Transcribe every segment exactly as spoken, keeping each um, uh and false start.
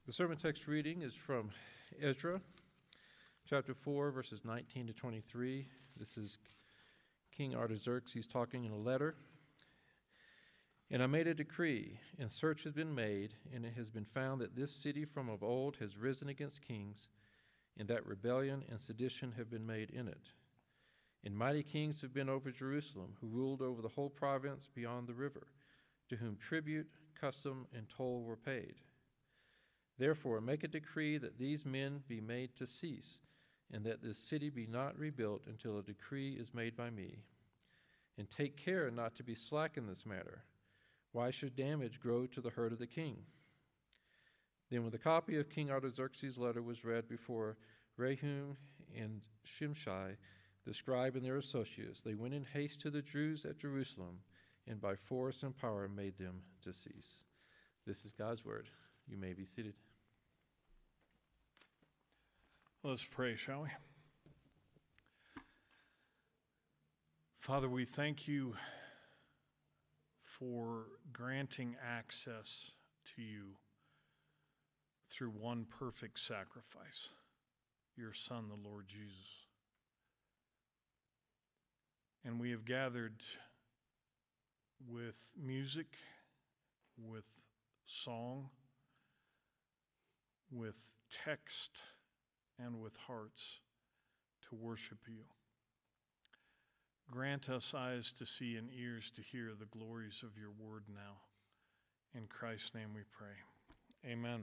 The sermon text reading is from Ezra, chapter four, verses nineteen to twenty-three. This is King Artaxerxes talking in a letter. And I made a decree, and search has been made, and it has been found that this city from of old has risen against kings, and that rebellion and sedition have been made in it. And mighty kings have been over Jerusalem, who ruled over the whole province beyond the river, to whom tribute, custom, and toll were paid. Therefore make a decree that these men be made to cease, and that this city be not rebuilt until a decree is made by me. And take care not to be slack in this matter. Why should damage grow to the hurt of the king? Then when the copy of King Artaxerxes' letter was read before Rehum and Shimshai, the scribe and their associates, they went in haste to the Jews at Jerusalem, and by force and power made them to cease. This is God's word. You may be seated. Let's pray, shall we? Father, we thank you for granting access to you through one perfect sacrifice, your Son, the Lord Jesus. And we have gathered with music, with song, with text, and with hearts to worship you. Grant us eyes to see and ears to hear the glories of your word now. In Christ's name we pray. Amen.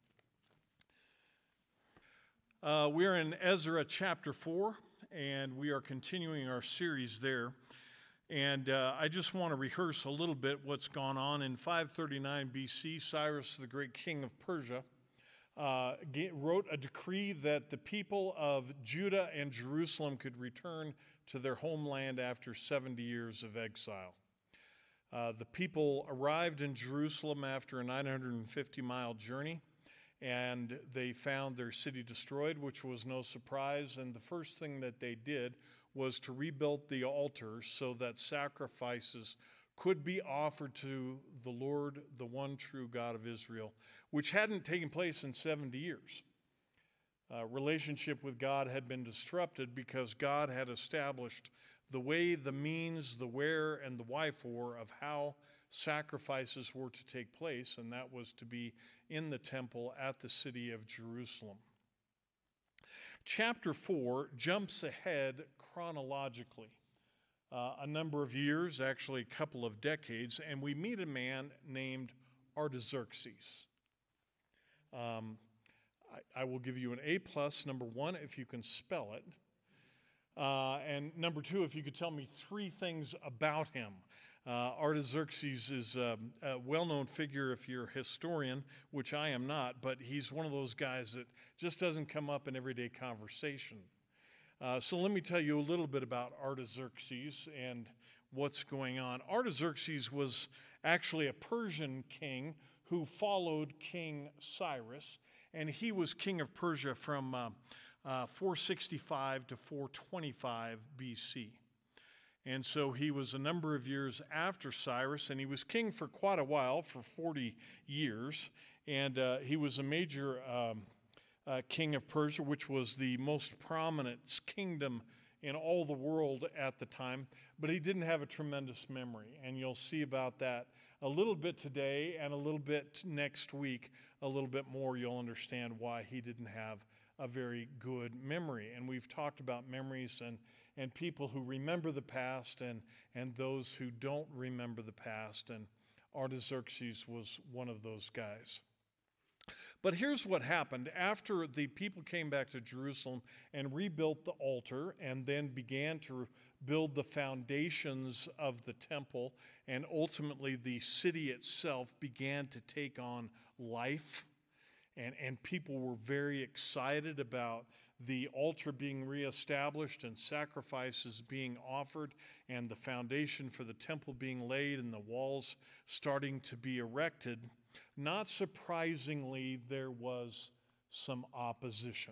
Uh, we're in Ezra chapter four, and we are continuing our series there. And uh, I just want to rehearse a little bit what's gone on. In five thirty-nine B C, Cyrus, the great king of Persia, uh, wrote a decree that the people of Judah and Jerusalem could return to their homeland after seventy years of exile. Uh, the people arrived in Jerusalem after a nine hundred fifty mile journey, and they found their city destroyed, which was no surprise. And the first thing that they did was to rebuild the altar so that sacrifices could be offered to the Lord, the one true God of Israel, which hadn't taken place in seventy years. Uh, relationship with God had been disrupted because God had established the way, the means, the where, and the why for of how sacrifices were to take place, and that was to be in the temple at the city of Jerusalem. Chapter four jumps ahead chronologically uh, a number of years, actually a couple of decades, and we meet a man named Artaxerxes. Um, I, I will give you an A plus, number one, if you can spell it. Uh, and number two, if you could tell me three things about him. Uh, Artaxerxes is a, a well-known figure if you're a historian, which I am not, but he's one of those guys that just doesn't come up in everyday conversation. Uh, so let me tell you a little bit about Artaxerxes and what's going on. Artaxerxes was actually a Persian king who followed King Cyrus, and he was king of Persia from uh, uh, four sixty-five to four twenty-five B C. And so he was a number of years after Cyrus, and he was king for quite a while, for forty years. And uh, he was a major um, uh, king of Persia, which was the most prominent kingdom in all the world at the time. But he didn't have a tremendous memory, and you'll see about that a little bit today and a little bit next week. A little bit more, you'll understand why he didn't have a very good memory. And we've talked about memories and and people who remember the past and, and those who don't remember the past. And Artaxerxes was one of those guys. But here's what happened. After the people came back to Jerusalem and rebuilt the altar and then began to build the foundations of the temple, and ultimately the city itself began to take on life, and, and people were very excited about the altar being reestablished and sacrifices being offered and the foundation for the temple being laid and the walls starting to be erected. Not surprisingly, there was some opposition.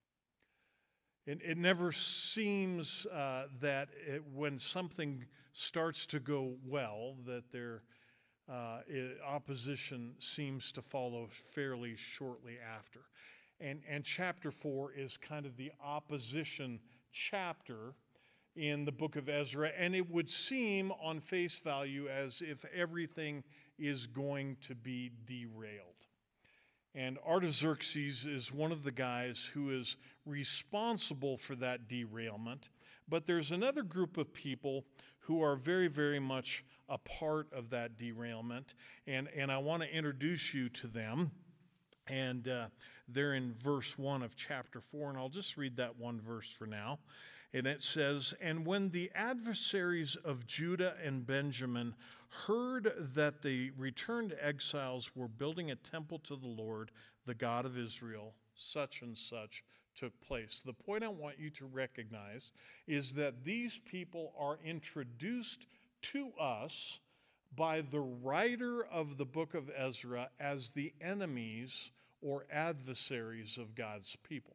It, it never seems uh, that it, when something starts to go well, that there uh, i- opposition seems to follow fairly shortly after. And, and chapter four is kind of the opposition chapter in the book of Ezra, and it would seem on face value as if everything is going to be derailed. And Artaxerxes is one of the guys who is responsible for that derailment, but there's another group of people who are very, very much a part of that derailment, and, and I want to introduce you to them. And uh, they're in verse one of chapter four, and I'll just read that one verse for now. And it says, "And when the adversaries of Judah and Benjamin heard that the returned exiles were building a temple to the Lord, the God of Israel, such and such took place." The point I want you to recognize is that these people are introduced to us by the writer of the book of Ezra as the enemies or adversaries of God's people.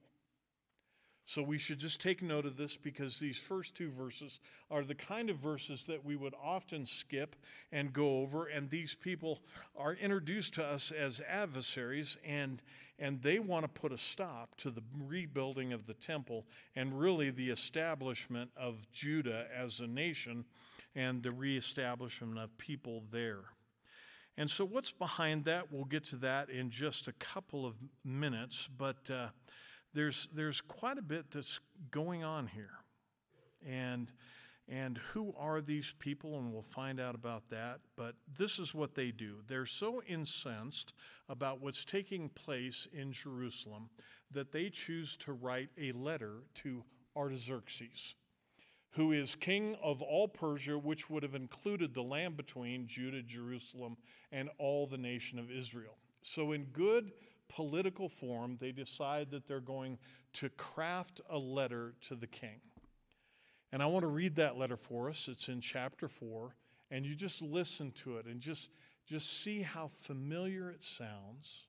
So we should just take note of this, because these first two verses are the kind of verses that we would often skip and go over, and these people are introduced to us as adversaries, and, and they want to put a stop to the rebuilding of the temple and really the establishment of Judah as a nation and the reestablishment of people there. And so what's behind that? We'll get to that in just a couple of minutes, but uh, there's there's quite a bit that's going on here. And, and who are these people? And we'll find out about that. But this is what they do. They're so incensed about what's taking place in Jerusalem that they choose to write a letter to Artaxerxes, who is king of all Persia, which would have included the land between Judah, Jerusalem, and all the nation of Israel. So in good political form, they decide that they're going to craft a letter to the king. And I want to read that letter for us. It's in chapter four, and you just listen to it and just, just see how familiar it sounds,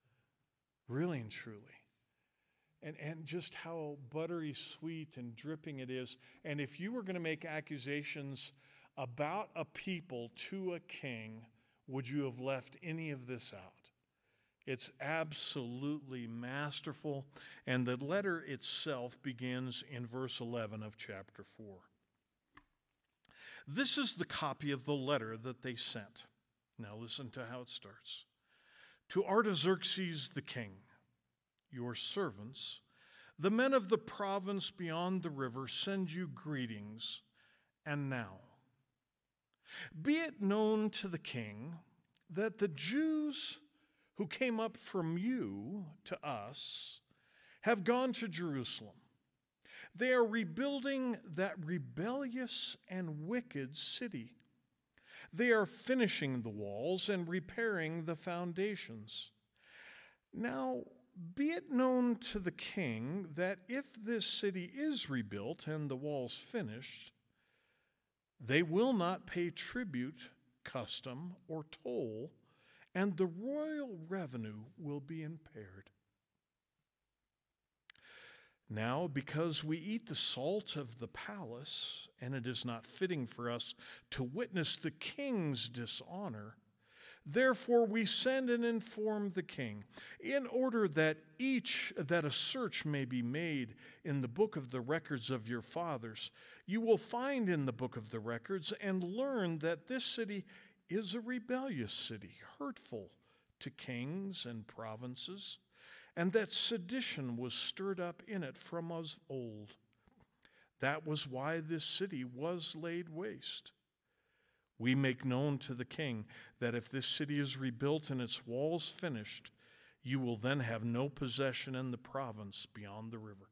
really and truly. And, and just how buttery sweet and dripping it is. And if you were going to make accusations about a people to a king, would you have left any of this out? It's absolutely masterful. And the letter itself begins in verse eleven of chapter four. This is the copy of the letter that they sent. Now listen to how it starts. To Artaxerxes the king, your servants, the men of the province beyond the river, send you greetings. And now, be it known to the king that the Jews who came up from you to us have gone to Jerusalem. They are rebuilding that rebellious and wicked city. They are finishing the walls and repairing the foundations. Now, be it known to the king that if this city is rebuilt and the walls finished, they will not pay tribute, custom, or toll, and the royal revenue will be impaired. Now, because we eat the salt of the palace, and it is not fitting for us to witness the king's dishonor, therefore we send and inform the king, in order that each that a search may be made in the book of the records of your fathers. You will find in the book of the records and learn that this city is a rebellious city, hurtful to kings and provinces, and that sedition was stirred up in it from of old. That was why this city was laid waste. We make known to the king that if this city is rebuilt and its walls finished, you will then have no possession in the province beyond the river.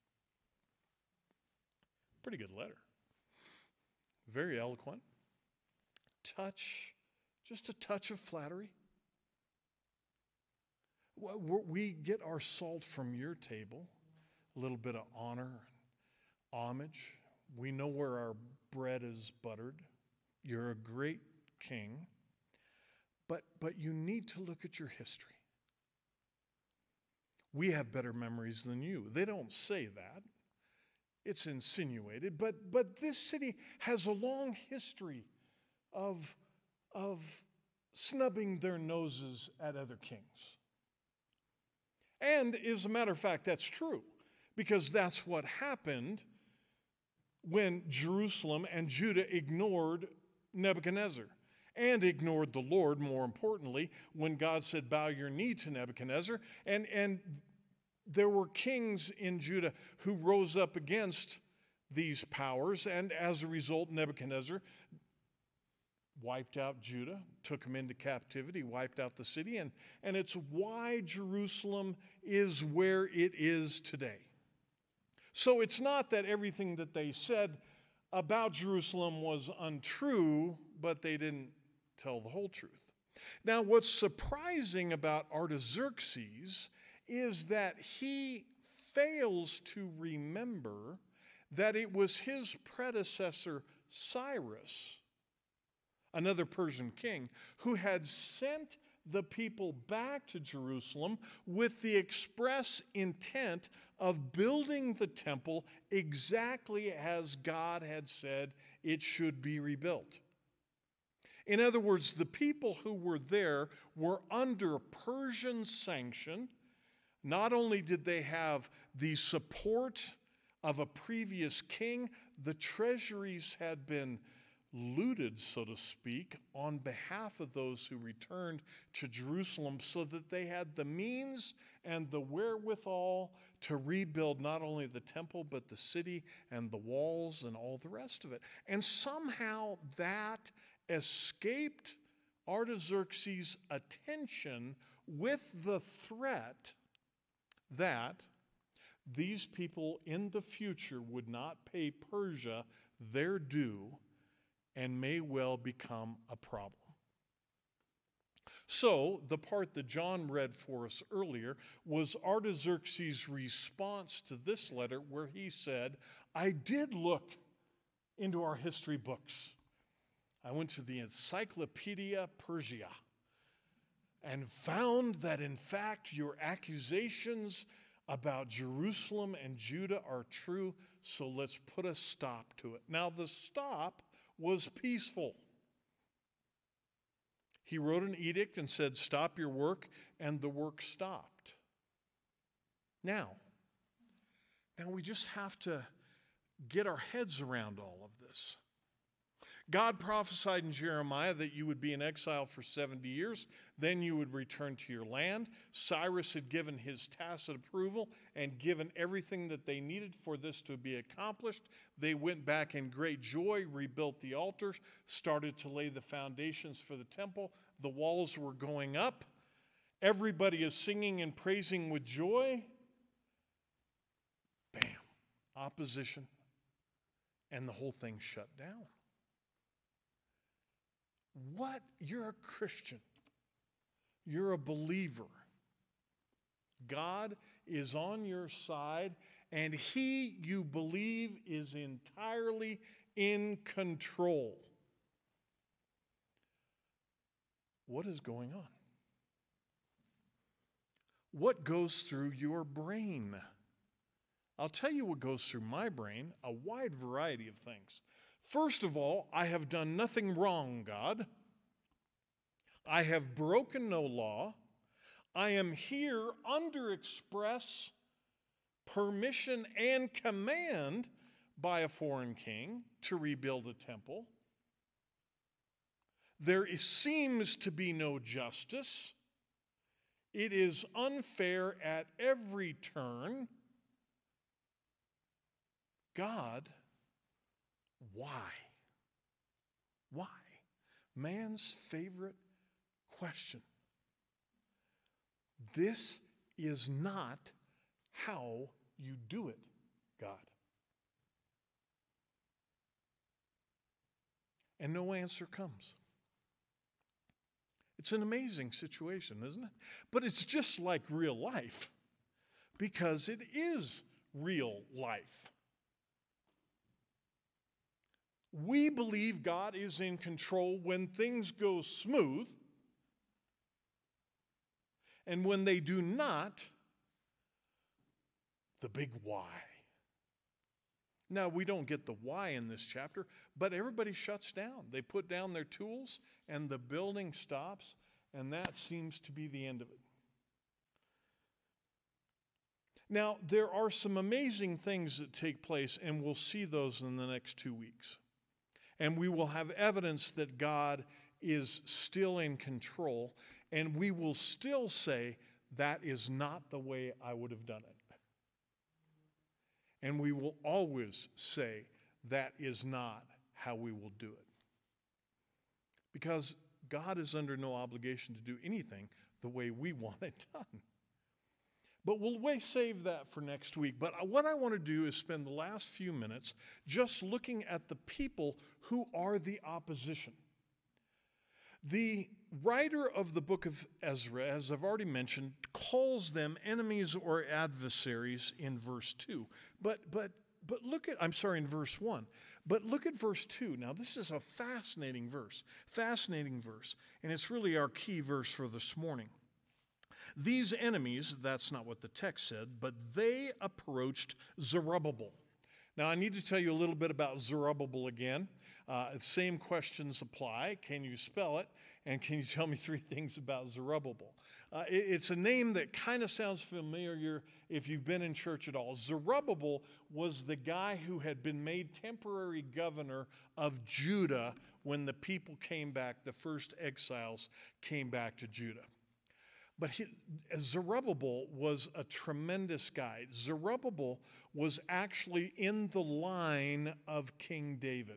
Pretty good letter. Very eloquent. Touch, just a touch of flattery. We get our salt from your table, a little bit of honor and homage. We know where our bread is buttered. You're a great king, but, but you need to look at your history. We have better memories than you. They don't say that. It's insinuated, but, but this city has a long history of, of snubbing their noses at other kings. And as a matter of fact, that's true, because that's what happened when Jerusalem and Judah ignored Nebuchadnezzar and ignored the Lord, more importantly, when God said, bow your knee to Nebuchadnezzar. And, and there were kings in Judah who rose up against these powers, and as a result, Nebuchadnezzar wiped out Judah, took them into captivity, wiped out the city, and, and it's why Jerusalem is where it is today. So it's not that everything that they said about Jerusalem was untrue, but they didn't tell the whole truth. Now, what's surprising about Artaxerxes is that he fails to remember that it was his predecessor, Cyrus, another Persian king, who had sent the people back to Jerusalem with the express intent of building the temple exactly as God had said it should be rebuilt. In other words, the people who were there were under Persian sanction. Not only did they have the support of a previous king, the treasuries had been looted, so to speak, on behalf of those who returned to Jerusalem, so that they had the means and the wherewithal to rebuild not only the temple, but the city and the walls and all the rest of it. And somehow that escaped Artaxerxes' attention with the threat that these people in the future would not pay Persia their due and may well become a problem. So, the part that John read for us earlier was Artaxerxes' response to this letter, where he said, I did look into our history books. I went to the Encyclopedia Persia and found that, in fact, your accusations about Jerusalem and Judah are true, so let's put a stop to it. Now, the stop was peaceful. He wrote an edict and said, stop your work, and the work stopped. Now, now we just have to get our heads around all of this. God prophesied in Jeremiah that you would be in exile for seventy years, then you would return to your land. Cyrus had given his tacit approval and given everything that they needed for this to be accomplished. They went back in great joy, rebuilt the altars, started to lay the foundations for the temple. The walls were going up. Everybody is singing and praising with joy. Bam, opposition, and the whole thing shut down. What? You're a Christian. You're a believer. God is on your side, and He, you believe, is entirely in control. What is going on? What goes through your brain? I'll tell you what goes through my brain, a wide variety of things. First of all, I have done nothing wrong, God. I have broken no law. I am here under express permission and command by a foreign king to rebuild a temple. There is, seems to be no justice. It is unfair at every turn. God, why? Why? Man's favorite question. This is not how you do it, God. And no answer comes. It's an amazing situation, isn't it? But it's just like real life, because it is real life. We believe God is in control when things go smooth, and when they do not, the big why. Now, we don't get the why in this chapter, but everybody shuts down. They put down their tools, and the building stops, and that seems to be the end of it. Now, there are some amazing things that take place, and we'll see those in the next two weeks. And we will have evidence that God is still in control, and we will still say, that is not the way I would have done it. And we will always say, that is not how we will do it. Because God is under no obligation to do anything the way we want it done. But we'll wait, save that for next week. But what I want to do is spend the last few minutes just looking at the people who are the opposition. The writer of the book of Ezra, as I've already mentioned, calls them enemies or adversaries in verse two. But but but look at, I'm sorry, in verse one. But look at verse two. Now, this is a fascinating verse, fascinating verse, and it's really our key verse for this morning. These enemies, that's not what the text said, but they approached Zerubbabel. Now, I need to tell you a little bit about Zerubbabel again. Uh, same questions apply. Can you spell it? And can you tell me three things about Zerubbabel? Uh, it, it's a name that kind of sounds familiar if you've been in church at all. Zerubbabel was the guy who had been made temporary governor of Judah when the people came back, the first exiles came back to Judah. But he, Zerubbabel was a tremendous guy. Zerubbabel was actually in the line of King David.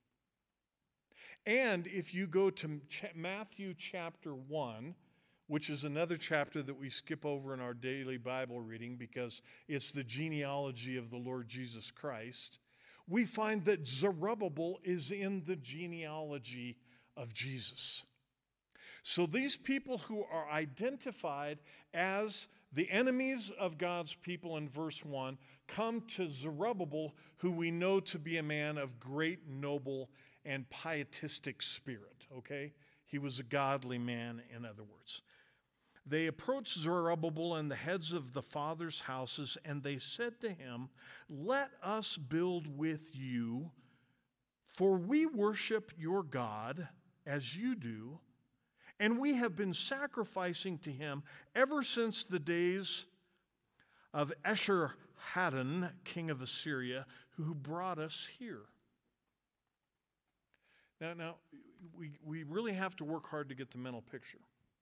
And if you go to Matthew chapter one, which is another chapter that we skip over in our daily Bible reading because it's the genealogy of the Lord Jesus Christ, we find that Zerubbabel is in the genealogy of Jesus. So these people who are identified as the enemies of God's people in verse one come to Zerubbabel, who we know to be a man of great noble and pietistic spirit, okay? He was a godly man, in other words. They approached Zerubbabel and the heads of the fathers' houses, and they said to him, "Let us build with you, for we worship your God as you do, and we have been sacrificing to him ever since the days of Esarhaddon, king of Assyria, who brought us here." Now, now we, we really have to work hard to get the mental picture.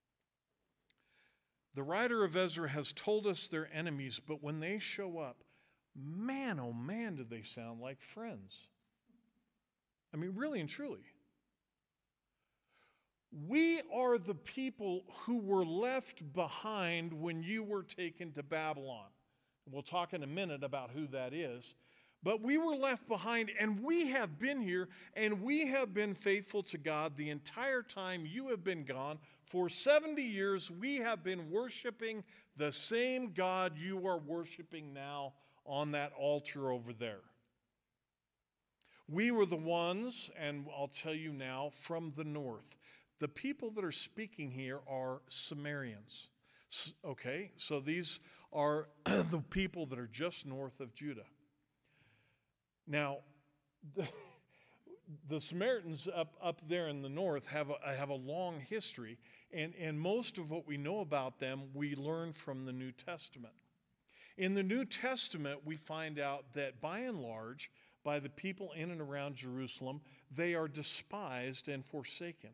The writer of Ezra has told us they're enemies, but when they show up, man, oh man, do they sound like friends. I mean, really and truly. We are the people who were left behind when you were taken to Babylon. We'll talk in a minute about who that is. But we were left behind, and we have been here, and we have been faithful to God the entire time you have been gone. For seventy years, we have been worshiping the same God you are worshiping now on that altar over there. We were the ones, and I'll tell you now, from the north. The people that are speaking here are Sumerians. Okay, so these are the people that are just north of Judah. Now, the, the Samaritans up, up there in the north have a, have a long history, and, and most of what we know about them we learn from the New Testament. In the New Testament, we find out that by and large, by the people in and around Jerusalem, they are despised and forsaken.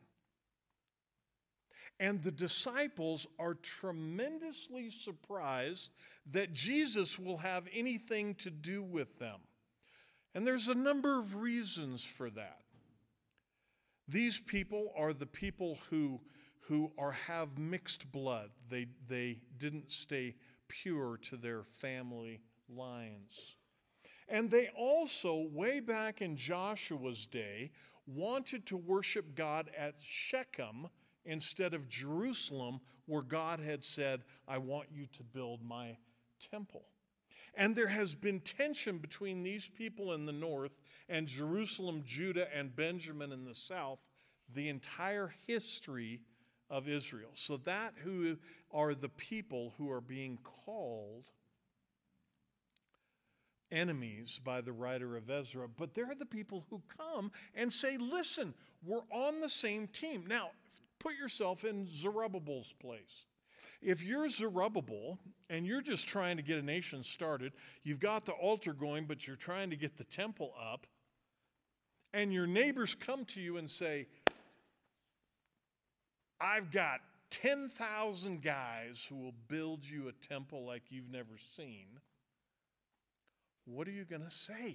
And the disciples are tremendously surprised that Jesus will have anything to do with them. And there's a number of reasons for that. These people are the people who, who are, have mixed blood. They, they didn't stay pure to their family lines. And they also, way back in Joshua's day, wanted to worship God at Shechem instead of Jerusalem, where God had said, "I want you to build my temple." And there has been tension between these people in the north and Jerusalem, Judah, and Benjamin in the south, the entire history of Israel. So that who are the people who are being called enemies by the writer of Ezra, but they're the people who come and say, listen, we're on the same team. Now, put yourself in Zerubbabel's place. If you're Zerubbabel and you're just trying to get a nation started, you've got the altar going, but you're trying to get the temple up, and your neighbors come to you and say, I've got ten thousand guys who will build you a temple like you've never seen, what are you going to say?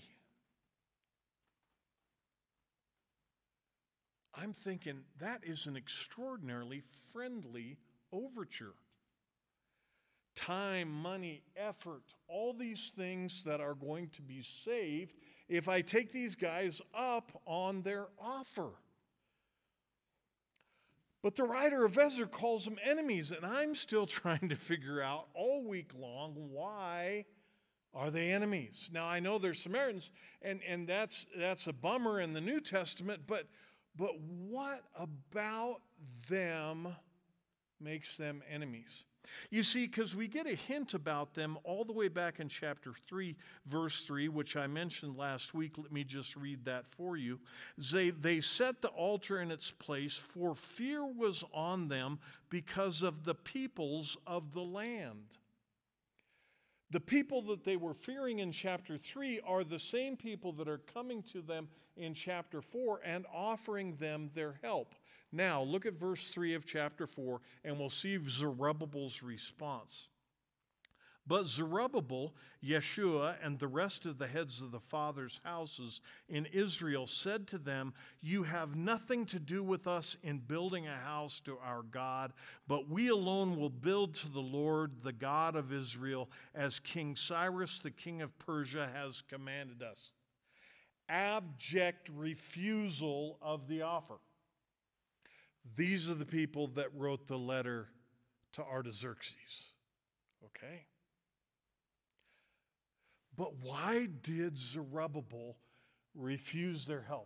I'm thinking that is an extraordinarily friendly overture. Time, money, effort, all these things that are going to be saved if I take these guys up on their offer. But the writer of Ezra calls them enemies, and I'm still trying to figure out all week long, why are they enemies? Now, I know they're Samaritans, and, and that's, that's a bummer in the New Testament, but, but what about them makes them enemies? You see, because we get a hint about them all the way back in chapter three, verse three, which I mentioned last week. Let me just read that for you. They, they set the altar in its place, for fear was on them because of the peoples of the land. The people that they were fearing in chapter three are the same people that are coming to them in chapter four and offering them their help. Now, look at verse three of chapter four, and we'll see Zerubbabel's response. But Zerubbabel, Yeshua, and the rest of the heads of the fathers' houses in Israel said to them, you have nothing to do with us in building a house to our God, but we alone will build to the Lord, the God of Israel, as King Cyrus, the king of Persia, has commanded us. Abject refusal of the offer. These are the people that wrote the letter to Artaxerxes. Okay? But why did Zerubbabel refuse their help?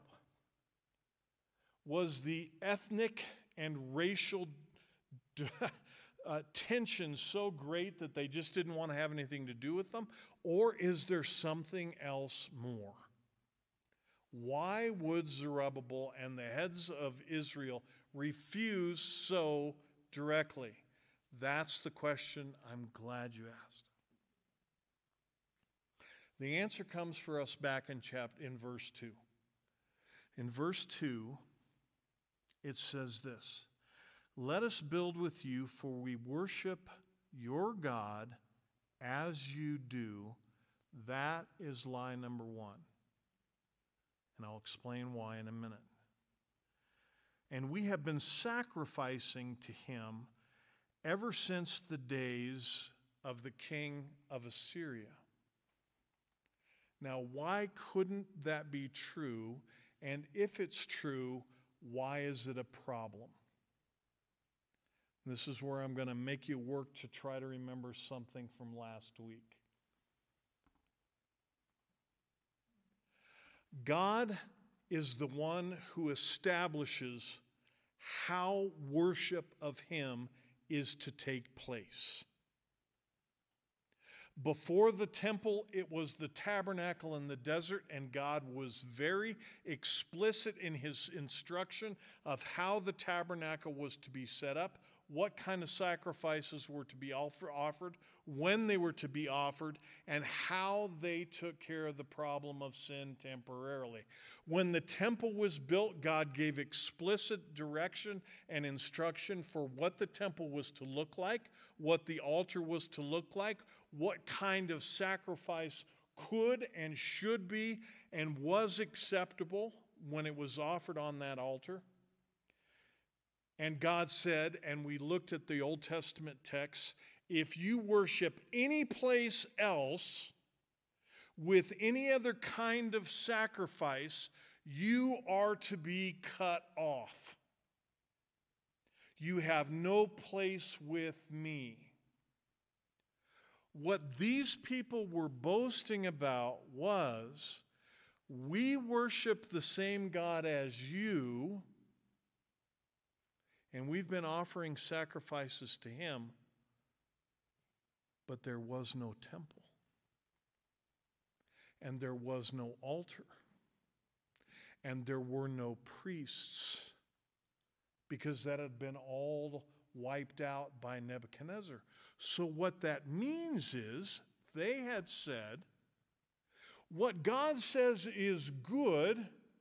Was the ethnic and racial uh, tension so great that they just didn't want to have anything to do with them? Or is there something else more? Why would Zerubbabel and the heads of Israel refuse so directly? That's the question I'm glad you asked. The answer comes for us back in chapter in verse two. In verse two, it says this, let us build with you, for we worship your God as you do. That is lie number one. And I'll explain why in a minute. And we have been sacrificing to him ever since the days of the king of Assyria. Now, why couldn't that be true? And if it's true, why is it a problem? This is where I'm going to make you work to try to remember something from last week. God is the one who establishes how worship of him is to take place. Before the temple, it was the tabernacle in the desert, and God was very explicit in his instruction of how the tabernacle was to be set up, what kind of sacrifices were to be offered, when they were to be offered, and how they took care of the problem of sin temporarily. When the temple was built, God gave explicit direction and instruction for what the temple was to look like, what the altar was to look like, what kind of sacrifice could and should be and was acceptable when it was offered on that altar. And God said, and we looked at the Old Testament texts, if you worship any place else with any other kind of sacrifice, you are to be cut off. You have no place with me. What these people were boasting about was, we worship the same God as you, and we've been offering sacrifices to him, but there was no temple. and there was no altar, and there were no priests, because that had been all wiped out by Nebuchadnezzar. So what that means is they had said, what God says is good,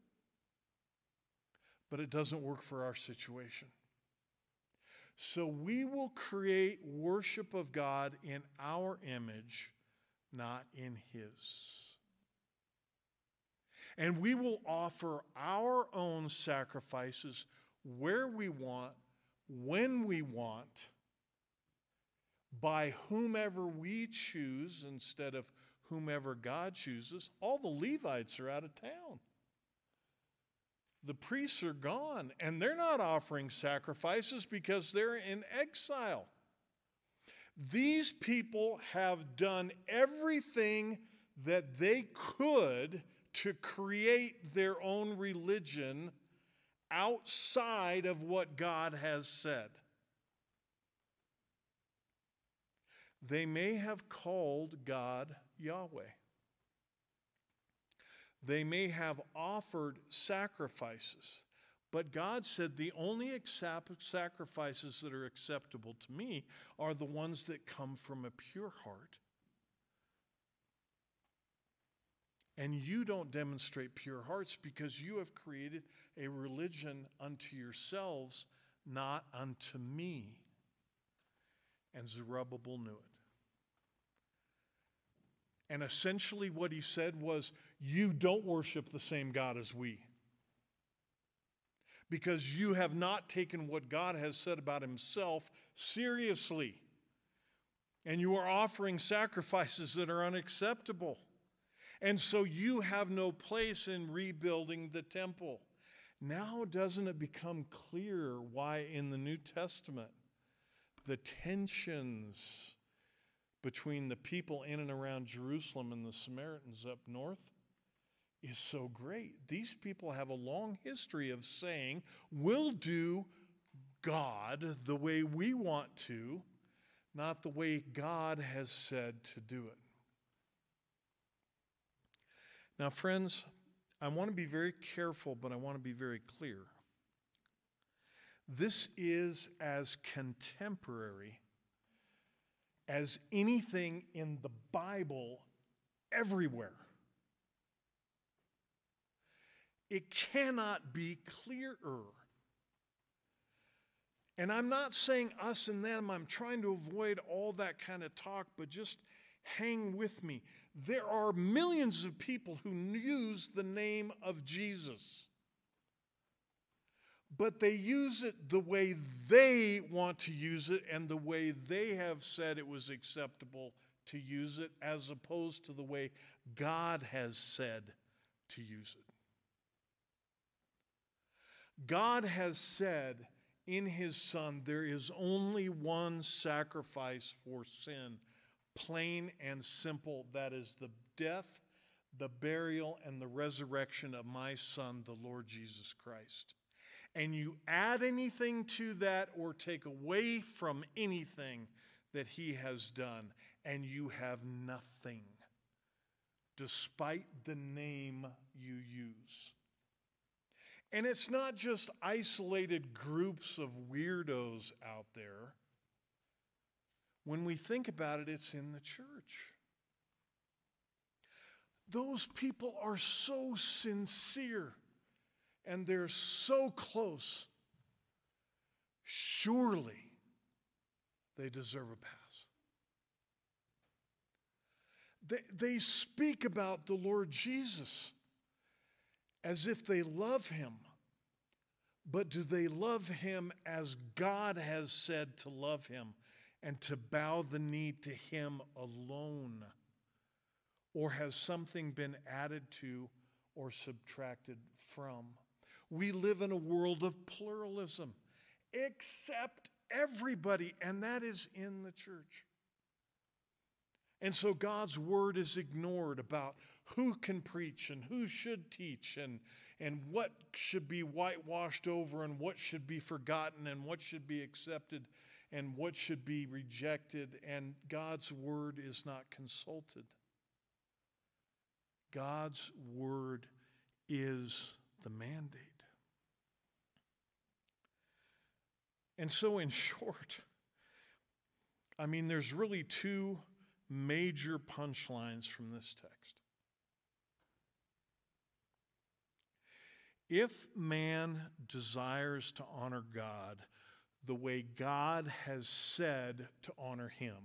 but it doesn't work for our situation. So we will create worship of God in our image, not in His. And we will offer our own sacrifices where we want, when we want, by whomever we choose instead of whomever God chooses. All the Levites are out of town. The priests are gone, and they're not offering sacrifices because they're in exile. These people have done everything that they could to create their own religion outside of what God has said. They may have called God Yahweh. They may have offered sacrifices, but God said the only accept- sacrifices that are acceptable to me are the ones that come from a pure heart. And you don't demonstrate pure hearts because you have created a religion unto yourselves, not unto me. And Zerubbabel knew it. And essentially what he said was, you don't worship the same God as we. Because you have not taken what God has said about Himself seriously. And you are offering sacrifices that are unacceptable. And so you have no place in rebuilding the temple. Now doesn't it become clear why in the New Testament the tensions between the people in and around Jerusalem and the Samaritans up north is so great? These people have a long history of saying, we'll do God the way we want to, not the way God has said to do it. Now, friends, I want to be very careful, but I want to be very clear. This is as contemporary as anything in the Bible everywhere. It cannot be clearer. And I'm not saying us and them. I'm trying to avoid all that kind of talk, but just hang with me. There are millions of people who use the name of Jesus, but they use it the way they want to use it and the way they have said it was acceptable to use it, as opposed to the way God has said to use it. God has said in His Son there is only one sacrifice for sin, plain and simple. That is the death, the burial, and the resurrection of my Son, the Lord Jesus Christ. And you add anything to that or take away from anything that He has done, and you have nothing, despite the name you use. And it's not just isolated groups of weirdos out there. When we think about it, it's in the church. Those people are so sincere and they're so close. Surely they deserve a pass. They, they speak about the Lord Jesus as if they love Him. But do they love Him as God has said to love Him and to bow the knee to Him alone? Or has something been added to or subtracted from? We live in a world of pluralism. Accept everybody, and that is in the church. And so God's word is ignored about who can preach and who should teach and, and what should be whitewashed over and what should be forgotten and what should be accepted and what should be rejected. And God's word is not consulted. God's word is the mandate. And so, in short, I mean, there's really two major punchlines from this text. If man desires to honor God the way God has said to honor him,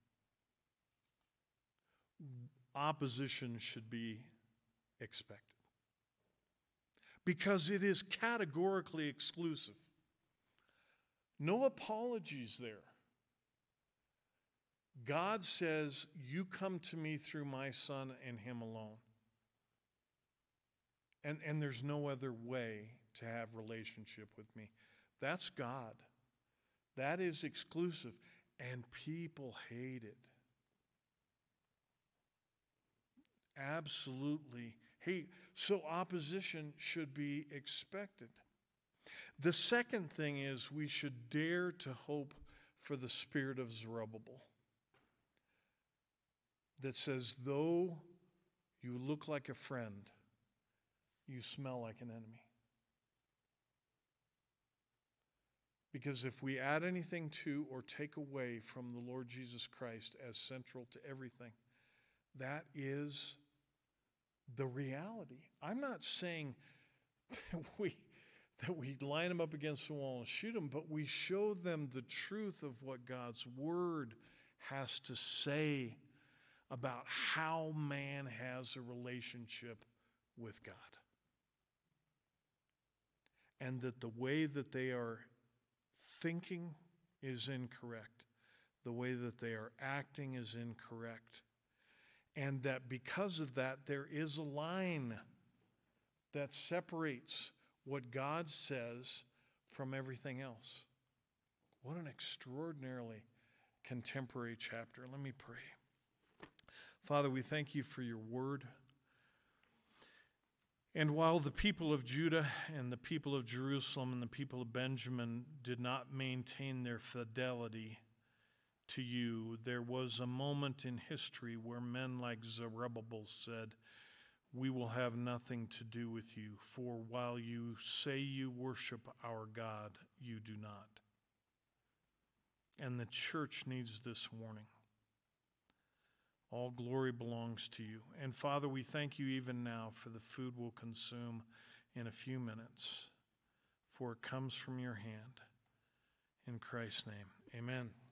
opposition should be expected. Because it is categorically exclusive. No apologies there. God says, you come to me through my Son and him alone. And, and there's no other way to have relationship with me. That's God. That is exclusive. And people hate it. Absolutely hate. So opposition should be expected. The second thing is we should dare to hope for the spirit of Zerubbabel that says, though you look like a friend, you smell like an enemy. Because if we add anything to or take away from the Lord Jesus Christ as central to everything, that is the reality. I'm not saying that we, that we line them up against the wall and shoot them, but we show them the truth of what God's Word has to say about how man has a relationship with God. And that the way that they are thinking is incorrect. The way that they are acting is incorrect. And that because of that, there is a line that separates what God says from everything else. What an extraordinarily contemporary chapter. Let me pray. Father, we thank you for your word. And while the people of Judah and the people of Jerusalem and the people of Benjamin did not maintain their fidelity to you, there was a moment in history where men like Zerubbabel said, we will have nothing to do with you, for while you say you worship our God, you do not. And the church needs this warning. All glory belongs to you. And Father, we thank you even now for the food we'll consume in a few minutes, for it comes from your hand. In Christ's name, amen.